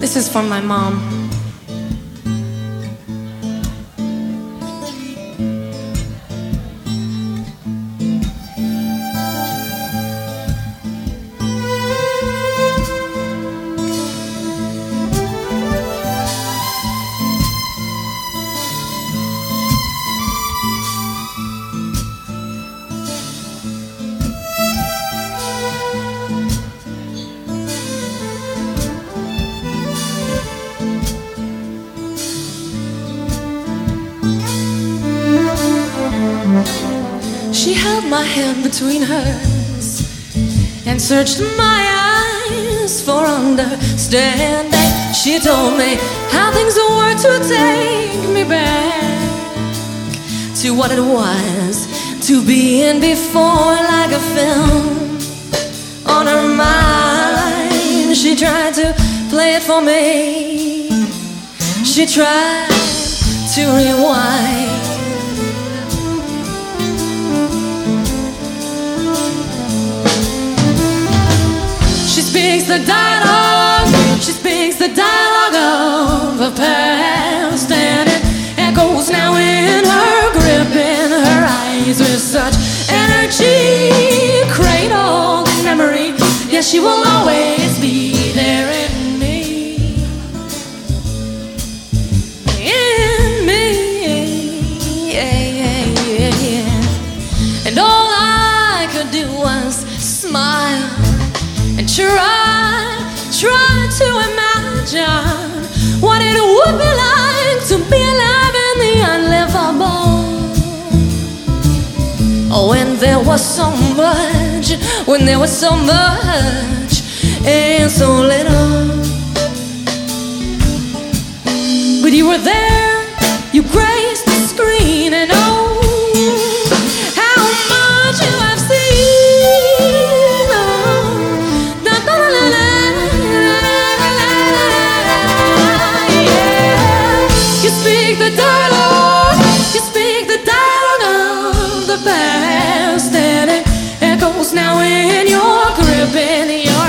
This is from my mom. She held my hand between hers and searched my eyes for understanding. She told me how things were to take me back to what it was to be in before, like a film on her mind. She tried to play it for me. She tried to rewind. She speaks the dialogue, she speaks the dialogue of the past, and it echoes now in her grip, in her eyes with such energy, cradled in memory. Yes, she will always be there in me, in me, yeah. And all I could do was smile and try to imagine what it would be like to be alive in the unlivable. Oh, when there was so much, when there was so much and so little. But you were there, you graced the screen, and oh, how much you have seen. You speak the dialogue, you speak the dialogue of the past, and it echoes now in your grip, in your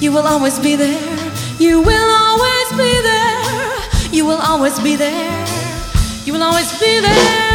You will always be there. You will always be there. You will always be there. You will always be there.